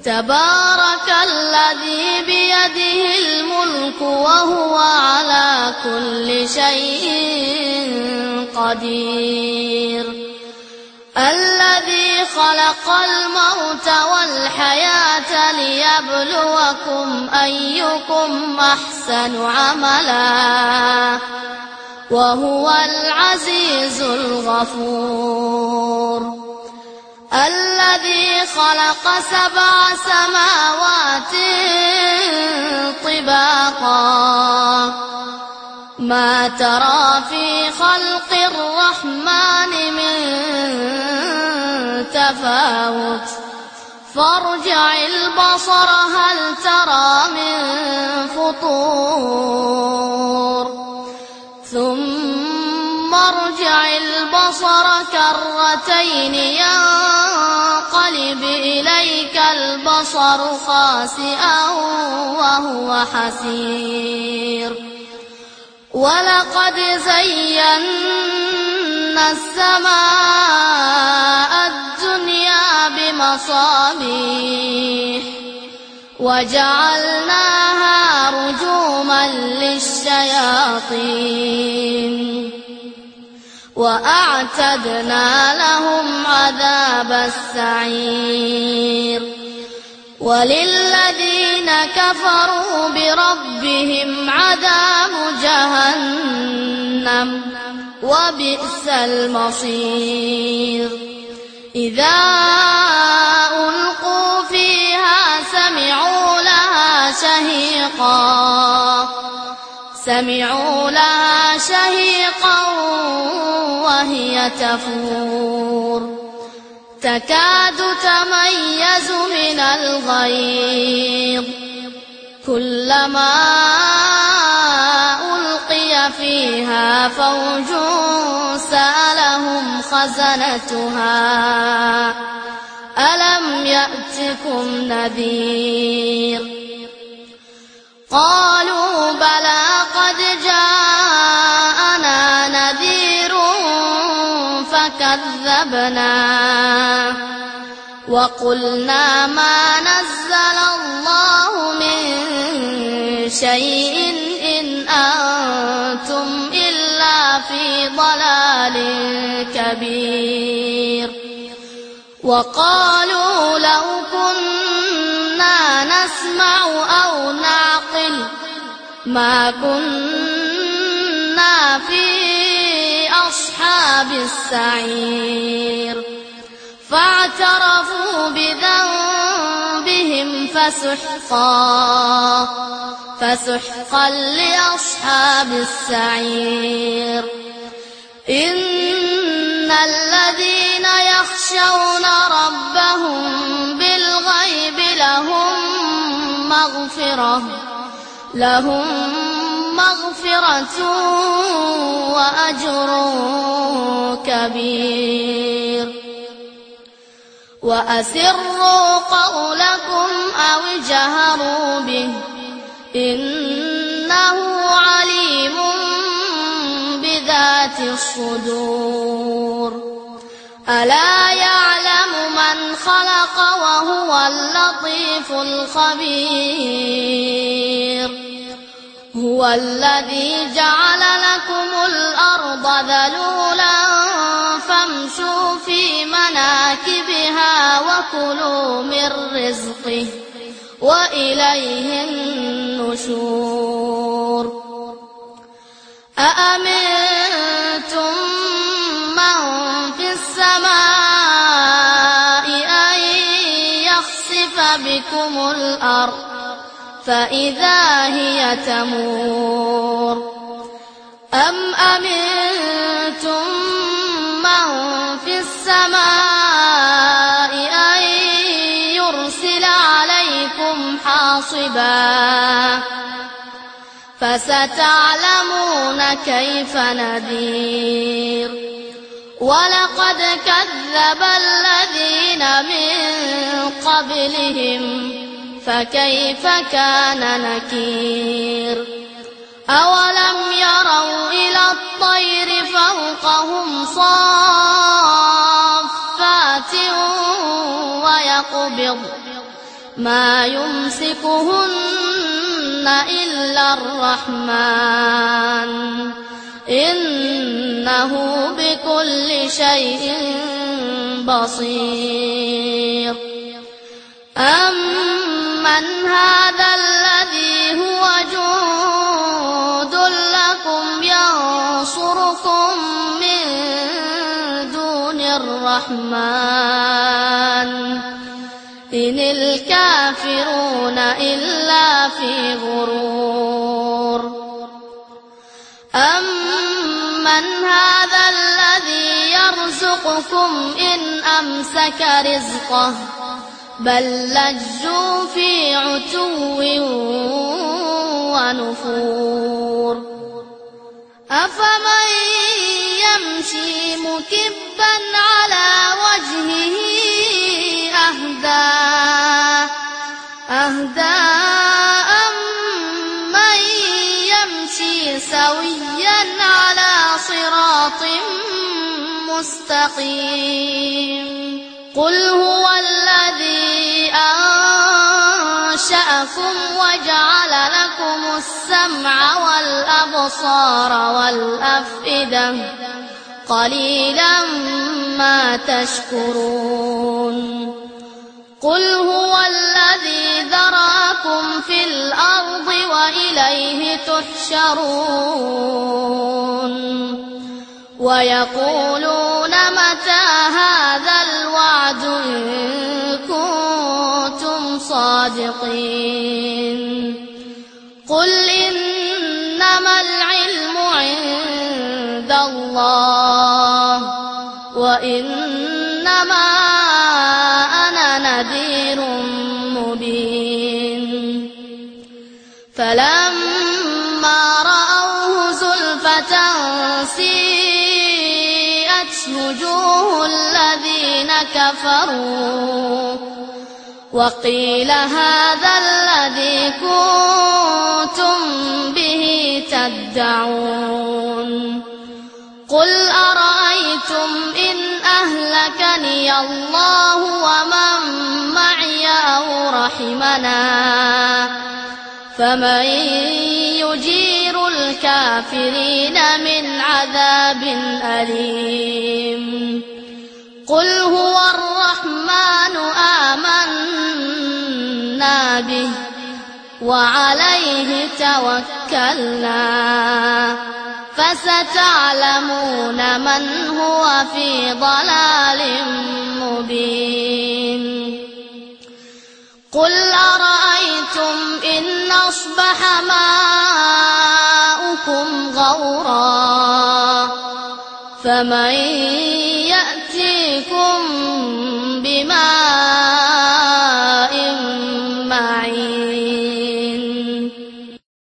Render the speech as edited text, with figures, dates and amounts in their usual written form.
تبارك الذي بيده الملك وهو على كل شيء قدير الذي خلق الموت والحياة ليبلوكم أيكم أحسن عملا وهو العزيز الغفور الذي خلق 7 سماوات طباقا ما ترى في خلق الرحمن من تفاوت فارجع البصر هل ترى من فطور ثم ارجع البصر كرتين ينقلب إليك البصر خاسئا وهو حسير ولقد زينا السماء الدنيا بمصابيح وجعلناها رجوما للشياطين وأعتدنا لهم عذاب السعير وللذين كفروا بربهم عذاب جهنم وبئس المصير إذا ألقوا فيها سمعوا لها شهيقا وهي تفور تكاد تميز من الغيظ كلما ألقي فيها فوج سألهم خزنتها ألم يأتكم نذير قالوا بلى قد جاءنا نذير فكذبنا وقلنا ما نزل الله من شيء إن أنتم إلا في ضلال كبير وقالوا لو كنا نسمع أو نعقل ما كنا في أصحاب السعير فاعترفوا بذنبهم فسحقا لأصحاب السعير إن الذين يخشون ربهم بالغيب لهم مغفرة وأجر كبير وأسروا قولكم أو اجهروا به إنه عليم بذات الصدور ألا يعلم من خلق وهو اللطيف الخبير هو الذي جعل لكم الأرض ذلولا فامشوا في مناكبها وكلوا من رزقه وإليه النشور أأمنتم من في السماء أن يخسف بكم الأرض فإذا هي تمور أم أمنتم من في السماء أن يرسل عليكم حاصبا فستعلمون كيف نذير ولقد كذب الذين من قبلهم فكيف كان نكير أولم يروا إلى الطير فوقهم صافات ما يمسكهن إلا الرحمن إنه بكل شيء بصير. أمن هذا الذي هو جند لكم ينصركم من دون الرحمن إن الكافرون إلا في غرور. أمن هذا الذي يرزقكم إن أمسك رزقه بل لجوا في عتو ونفور. أفمن يمشي مكبا على وجهه أهدى أمن يمشي سويا على صراط مستقيم. قل هو الذي أنشأكم وجعل لكم السمع والأبصار والأفئدة قليلا ما تشكرون. قل هو الذي ذرأكم في الأرض وإليه تحشرون. ويقولون متى هذا الوعد إن كنتم صادقين. قل إنما العلم عند الله وإنما أنا نذير مبين. فلما رأوه زلفة سيئت وجوه الذين كفروا وقيل هذا الذي كنتم به تدعون. قل أرأيتم إن أهلكني الله ومن معي أو رحمنا فمن يجير الكافرين من عذاب أليم. قل هو الرحمن آمنا به وعليه توكلنا فستعلمون من هو في ضلال مبين. قل أرأيتم إن أصبح ماؤكم غورا فمن يأتيكم بماء